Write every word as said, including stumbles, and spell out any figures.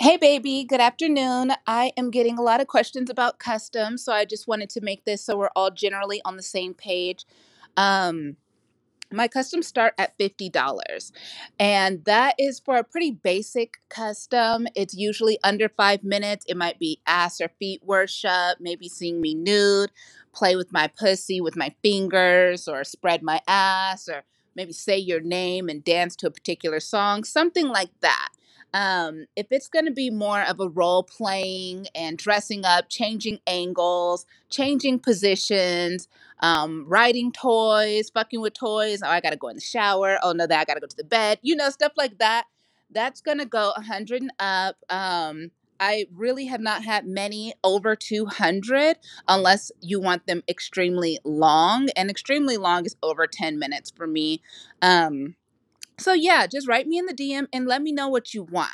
Hey, baby. Good afternoon. I am getting a lot of questions about custom, so I just wanted to make this so we're all generally on the same page. Um, my customs start at fifty dollars and that is for a pretty basic custom. It's usually under five minutes. It might be ass or feet worship, maybe seeing me nude, play with my pussy with my fingers, or spread my ass, or maybe say your name and dance to a particular song, something like that. Um, if it's going to be more of a role playing and dressing up, changing angles, changing positions, um, riding toys, fucking with toys. Oh, I gotta go in the shower. Oh no, that I gotta go to the bed. You know, stuff like that. That's gonna go a hundred and up. Um, I really have not had many over two hundred unless you want them extremely long, and extremely long is over ten minutes for me. Um, so yeah, just write me in the D M and let me know what you want.